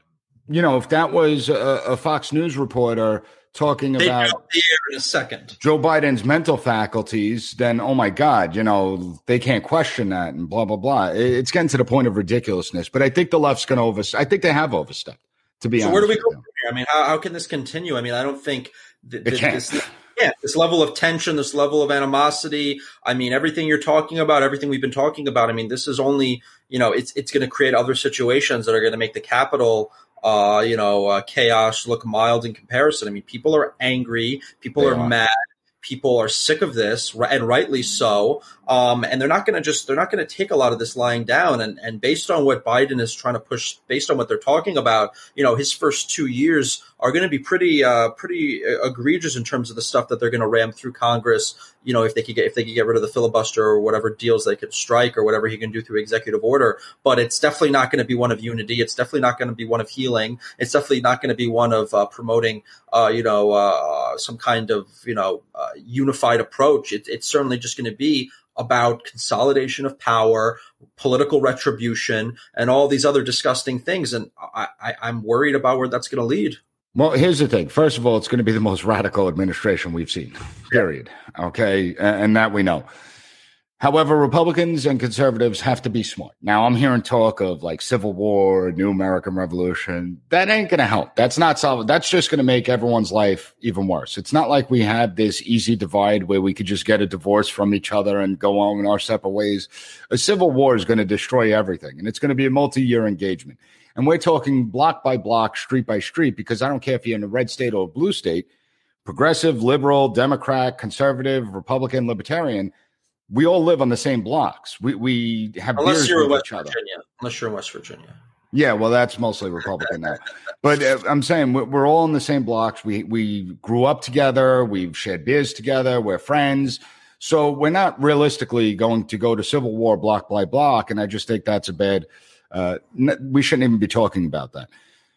you know, if that was a, a Fox News reporter talking They about jump the air in a second. Joe Biden's mental faculties, then, oh my God, you know, they can't question that and blah, blah, blah. It's getting to the point of ridiculousness. But I think the left's going to overstep. I think they have overstepped, to be so honest. Where do we go with from here? I mean, how, how can this continue? I mean, I don't think th- It th- can't. this, yeah, this level of tension, this level of animosity. I mean, everything you're talking about, everything we've been talking about. I mean, this is only, you know, it's it's going to create other situations that are going to make the Capitol, uh, you know, uh, chaos look mild in comparison. I mean, people are angry, people They are, are. mad. People are sick of this, and rightly so. Um, and they're not going to just, they're not going to take a lot of this lying down. And, and based on what Biden is trying to push, based on what they're talking about, you know, his first two years are going to be pretty, uh, pretty egregious in terms of the stuff that they're going to ram through Congress. You know, if they could get, if they could get rid of the filibuster or whatever deals they could strike or whatever he can do through executive order. But it's definitely not going to be one of unity. It's definitely not going to be one of healing. It's definitely not going to be one of uh, promoting, uh, you know, uh, some kind of, you know, uh, unified approach. It, it's certainly just going to be about consolidation of power, political retribution, and all these other disgusting things. And I, I, I'm worried about where that's going to lead. Well, here's the thing. First of all, it's going to be the most radical administration we've seen, period. Okay. And that we know. However, Republicans and conservatives have to be smart. Now, I'm hearing talk of like civil war, new American revolution. That ain't going to help. That's not solid. That's just going to make everyone's life even worse. It's not like we have this easy divide where we could just get a divorce from each other and go on in our separate ways. A civil war is going to destroy everything, and it's going to be a multi-year engagement. And we're talking block by block, street by street, because I don't care if you're in a red state or a blue state, progressive, liberal, Democrat, conservative, Republican, libertarian, we all live on the same blocks. We we have unless beers you're in with West each other. Virginia. Unless you're in West Virginia. Yeah, well, that's mostly Republican now. But uh, I'm saying we're, we're all in the same blocks. We we grew up together. We've shared beers together. We're friends. So we're not realistically going to go to civil war block by block. And I just think that's a bad. Uh, n- we shouldn't even be talking about that.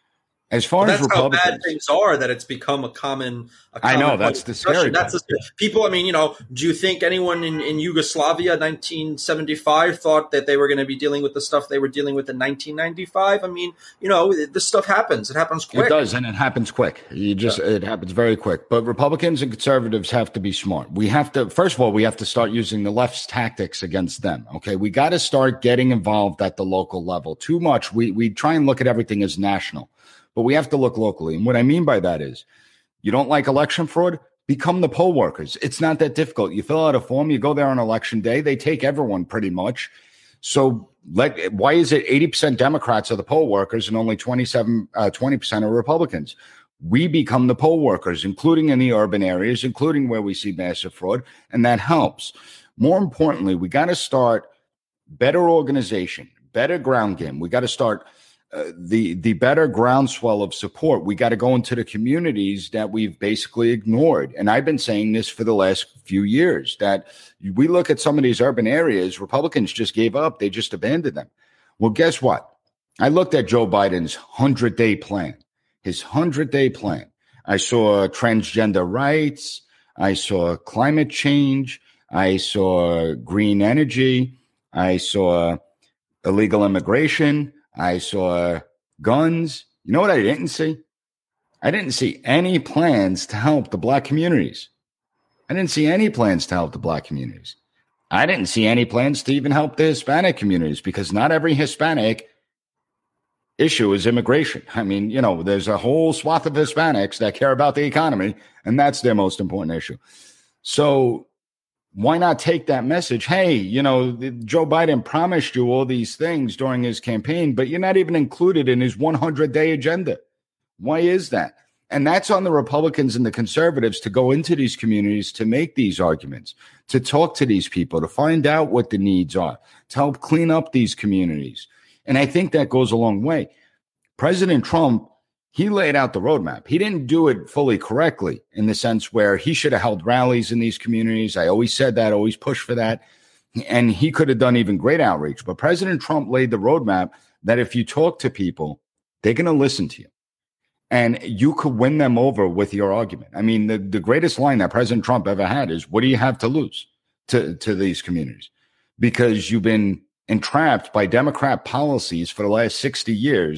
As far Well, as that's how Republicans, bad things are that it's become a common. A I common know point that's of the discussion. scary That's part. the, people. I mean, you know, do you think anyone in, in Yugoslavia, nineteen seventy-five, thought that they were going to be dealing with the stuff they were dealing with in nineteen ninety-five? I mean, you know, this stuff happens. It happens quick. It does, and it happens quick. You just yeah. It happens very quick. But Republicans and conservatives have to be smart. We have to, first of all, we have to start using the left's tactics against them. Okay, we got to start getting involved at the local level. Too much. We we try and look at everything as national. But we have to look locally. And what I mean by that is you don't like election fraud? Become the poll workers. It's not that difficult. You fill out a form, you go there on election day. They take everyone pretty much. So let, why is it eighty percent Democrats are the poll workers and only twenty-seven, uh, twenty percent are Republicans? We become the poll workers, including in the urban areas, including where we see massive fraud. And that helps. More importantly, we got to start better organization, better ground game. We got to start Uh, the the better groundswell of support. We got to go into the communities that we've basically ignored. And I've been saying this for the last few years, that we look at some of these urban areas, Republicans just gave up. They just abandoned them. Well, guess what? I looked at Joe Biden's hundred-day plan, his hundred-day plan. I saw transgender rights. I saw climate change. I saw green energy. I saw illegal immigration. I saw guns. You know what I didn't see? I didn't see any plans to help the black communities. I didn't see any plans to help the black communities. I didn't see any plans to even help the Hispanic communities, because not every Hispanic issue is immigration. I mean, you know, there's a whole swath of Hispanics that care about the economy, and that's their most important issue. So why not take that message? Hey, you know, Joe Biden promised you all these things during his campaign, but you're not even included in his hundred-day agenda. Why is that? And that's on the Republicans and the conservatives to go into these communities, to make these arguments, to talk to these people, to find out what the needs are, to help clean up these communities. And I think that goes a long way. President Trump, he laid out the roadmap. He didn't do it fully correctly, in the sense where he should have held rallies in these communities. I always said that, always pushed for that. And he could have done even great outreach. But President Trump laid the roadmap that if you talk to people, they're going to listen to you. And you could win them over with your argument. I mean, the, the greatest line that President Trump ever had is, what do you have to lose to, to these communities? Because you've been entrapped by Democrat policies for the last sixty years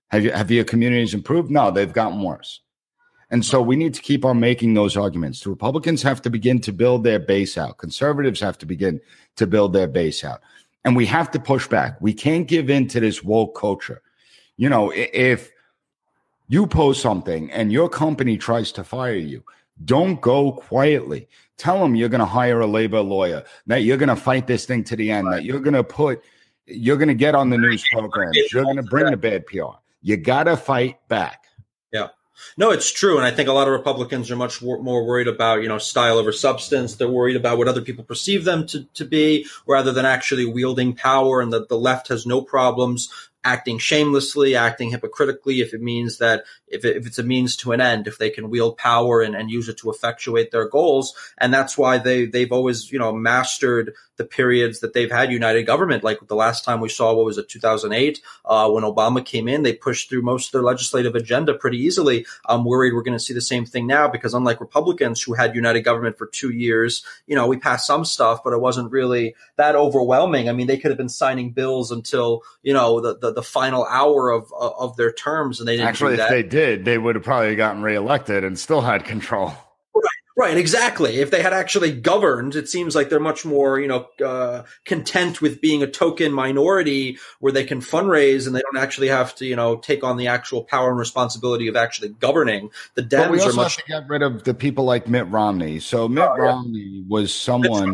Have, you, have your communities improved? No, they've gotten worse. And so we need to keep on making those arguments. The Republicans have to begin to build their base out. Conservatives have to begin to build their base out. And we have to push back. We can't give in to this woke culture. You know, if you post something and your company tries to fire you, don't go quietly. Tell them you're going to hire a labor lawyer, that you're going to fight this thing to the end, that you're going to put, you're going to get on the news programs, you're going to bring the bad P R. You got to fight back. Yeah. No, it's true. And I think a lot of Republicans are much more worried about, you know, style over substance. They're worried about what other people perceive them to, to be, rather than actually wielding power. And that the left has no problems acting shamelessly, acting hypocritically, if it means that if, it, if it's a means to an end, if they can wield power and, and use it to effectuate their goals. And that's why they, they've always, you know, mastered the periods that they've had united government. Like the last time we saw, what was it, two thousand eight, uh, when Obama came in, they pushed through most of their legislative agenda pretty easily. I'm worried we're going to see the same thing now, because unlike Republicans who had united government for two years, you know, we passed some stuff, but it wasn't really that overwhelming. I mean, they could have been signing bills until, you know, the, the, the final hour of, of their terms, and they didn't Actually, do that. If they did, they would have probably gotten reelected and still had control. Right, exactly. If they had actually governed, it seems like they're much more, you know, uh, content with being a token minority where they can fundraise and they don't actually have to, you know, take on the actual power and responsibility of actually governing. The Dems but we also are much have to get rid of the people like Mitt Romney. So Mitt oh, yeah. Romney was someone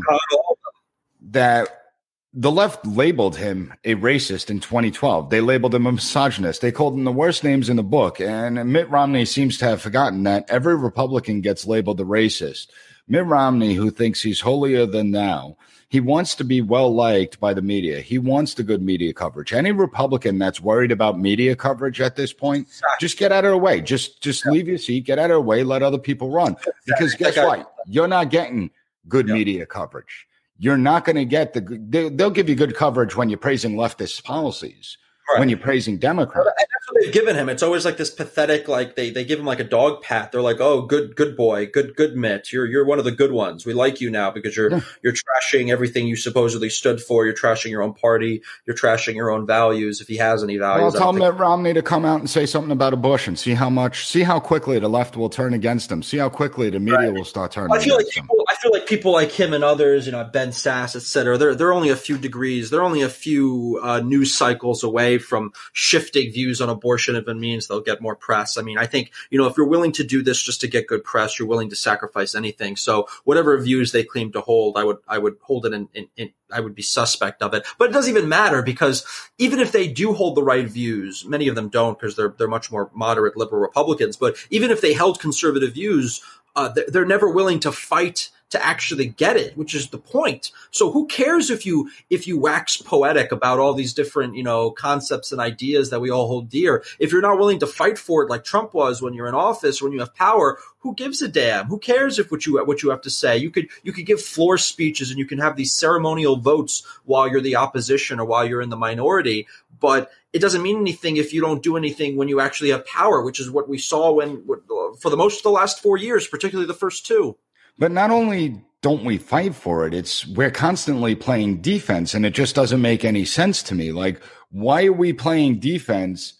that the left labeled him a racist in twenty twelve. They labeled him a misogynist. They called him the worst names in the book. And Mitt Romney seems to have forgotten that every Republican gets labeled a racist. Mitt Romney, who thinks he's holier than thou, he wants to be well-liked by the media. He wants the good media coverage. Any Republican that's worried about media coverage at this point, just get out of the way. Just just yeah. leave your seat, get out of the way, let other people run. Because guess what? You're not getting good yeah. media coverage. You're not going to get the they, they'll give you good coverage when you're praising leftist policies, right. when you're praising Democrats. And that's what they've given him. It's always like this pathetic, like they, they give him like a dog pat. They're like, oh, good, good boy, good, good Mitt. You're you're one of the good ones. We like you now because you're yeah. you're trashing everything you supposedly stood for. You're trashing your own party. You're trashing your own values. If he has any values, well, tell Mitt Romney to come out and say something about abortion. See how much, see how quickly the left will turn against him. See how quickly the media right. will start turning. I feel like against people, him. I feel like people like him and others, you know, Ben Sass, et cetera. They're they're only a few degrees. They're only a few uh, news cycles away from shifting views on abortion if it means they'll get more press. I mean, I think, you know, if you're willing to do this just to get good press, you're willing to sacrifice anything. So whatever views they claim to hold, I would I would hold it in, in, in I would be suspect of it. But it doesn't even matter, because even if they do hold the right views, many of them don't, because they're they're much more moderate liberal Republicans. But even if they held conservative views, uh, they're, they're never willing to fight to actually get it, which is the point. So who cares if you if you wax poetic about all these different, you know, concepts and ideas that we all hold dear? If you're not willing to fight for it like Trump was when you're in office, when you have power, who gives a damn? Who cares if what you what you have to say? You could you could give floor speeches and you can have these ceremonial votes while you're the opposition or while you're in the minority, but it doesn't mean anything if you don't do anything when you actually have power, which is what we saw when for the most of the last four years, particularly the first two. But not only don't we fight for it, it's we're constantly playing defense, and it just doesn't make any sense to me. Like, why are we playing defense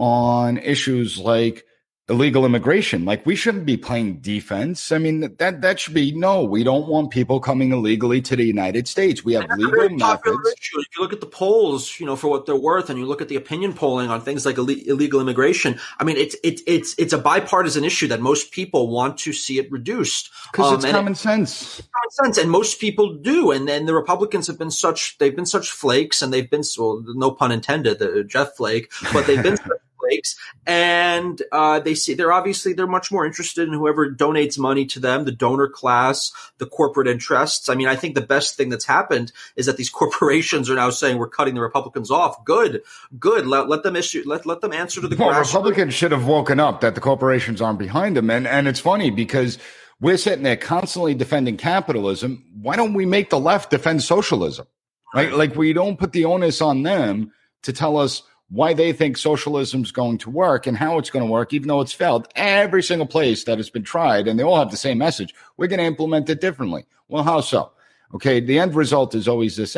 on issues like illegal immigration? Like, we shouldn't be playing defense. I mean, that that should be, no, we don't want people coming illegally to the United States. We have legal methods. If you look at the polls, you know, for what they're worth, and you look at the opinion polling on things like Ill- illegal immigration, I mean, it's it's it's it's a bipartisan issue that most people want to see it reduced. Because um, it's common it, sense. It's common sense, and most people do. And then the Republicans have been such, they've been such flakes, and they've been, well, no pun intended, the Jeff Flake, but they've been such flakes, and uh, they see they're obviously they're much more interested in whoever donates money to them, the donor class, the corporate interests. I mean, I think the best thing that's happened is that these corporations are now saying we're cutting the Republicans off. Good, good. Let let them issue. Let let them answer to the well, grassroots. Republicans should have woken up that the corporations aren't behind them, and and it's funny because we're sitting there constantly defending capitalism. Why don't we make the left defend socialism? Like like we don't put the onus on them to tell us why they think socialism is going to work and how it's going to work, even though it's failed every single place that has been tried, and they all have the same message. We're going to implement it differently. Well, how so? Okay, the end result is always the same.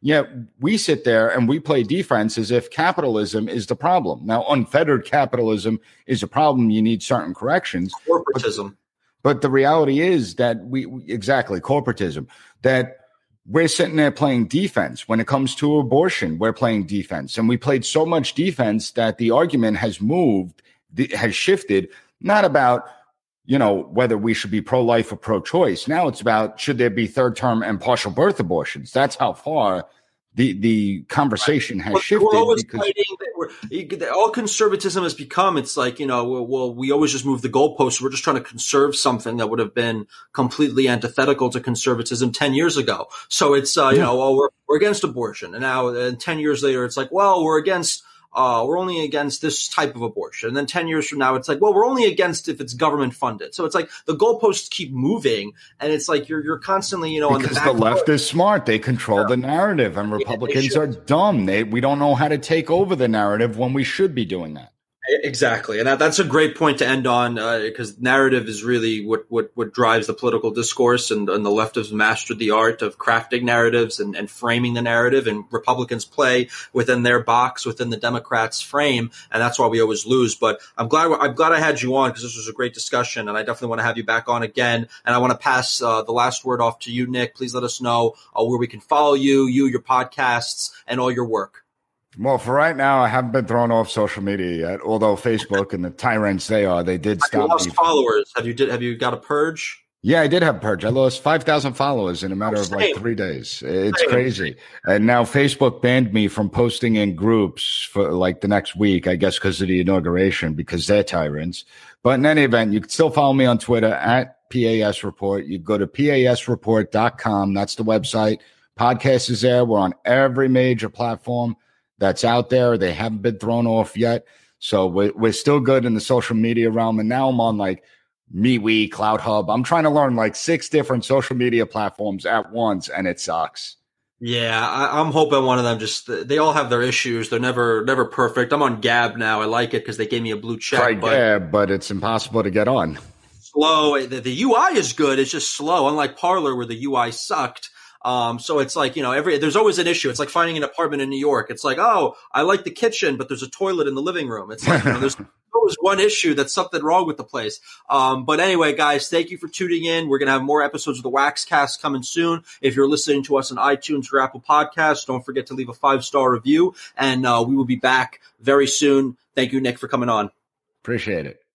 Yet we sit there and we play defense as if capitalism is the problem. Now, unfettered capitalism is a problem. You need certain corrections. Corporatism. But, but the reality is that we, we exactly corporatism, that we're sitting there playing defense. When it comes to abortion, we're playing defense. And we played so much defense that the argument has moved, has shifted, not about, you know, whether we should be pro-life or pro-choice. Now it's about, should there be third-term and partial birth abortions? That's how far the the conversation has but shifted. We're always because fighting. We're, all conservatism has become, it's like, you know, well, well, we always just move the goalposts. We're just trying to conserve something that would have been completely antithetical to conservatism ten years ago. So it's, uh, you yeah. know, well, we're, we're against abortion. And now and ten years later, it's like, well, we're against Uh, we're only against this type of abortion. And then ten years from now, it's like, well, we're only against if it's government funded. So it's like the goalposts keep moving, and it's like you're you're constantly, you know, because on the back the left road. is smart. They control yeah. the narrative, and Republicans yeah, are dumb. They we don't know how to take over the narrative when we should be doing that. Exactly. And that, that's a great point to end on, because uh, narrative is really what, what, what drives the political discourse, and, and the left has mastered the art of crafting narratives and, and framing the narrative, and Republicans play within their box, within the Democrats' frame, and that's why we always lose. But I'm glad I'm glad I had you on, because this was a great discussion, and I definitely want to have you back on again. And I want to pass uh, the last word off to you, Nick. Please let us know uh, where we can follow you, you, your podcasts, and all your work. Well, for right now, I haven't been thrown off social media yet. Although Facebook and the tyrants they are, they did stop lost me. Followers? Have you did? Have you got a purge? Yeah, I did have a purge. I lost five thousand followers in a matter oh, of like three days. It's same. crazy. And now Facebook banned me from posting in groups for like the next week, I guess, because of the inauguration, because they're tyrants. But in any event, you can still follow me on Twitter at P A S Report. You go to P A S report dot com. That's the website. Podcast is there. We're on every major platform that's out there. They haven't been thrown off yet. So we're, we're still good in the social media realm. And now I'm on like MeWe, CloudHub. I'm trying to learn like six different social media platforms at once, and it sucks. Yeah, I, I'm hoping one of them just, they all have their issues. They're never never perfect. I'm on Gab now. I like it because they gave me a blue check. Try but Gab, but it's impossible to get on. Slow. The, the U I is good. It's just slow, unlike Parler where the U I sucked. Um, so it's like, you know, every, there's always an issue. It's like finding an apartment in New York. It's like, oh, I like the kitchen, but there's a toilet in the living room. It's like, you know, there's always one issue. That's something wrong with the place. Um, but anyway, guys, thank you for tuning in. We're going to have more episodes of the Waxcast coming soon. If you're listening to us on iTunes or Apple Podcasts, don't forget to leave a five star review, and, uh, we will be back very soon. Thank you, Nick, for coming on. Appreciate it.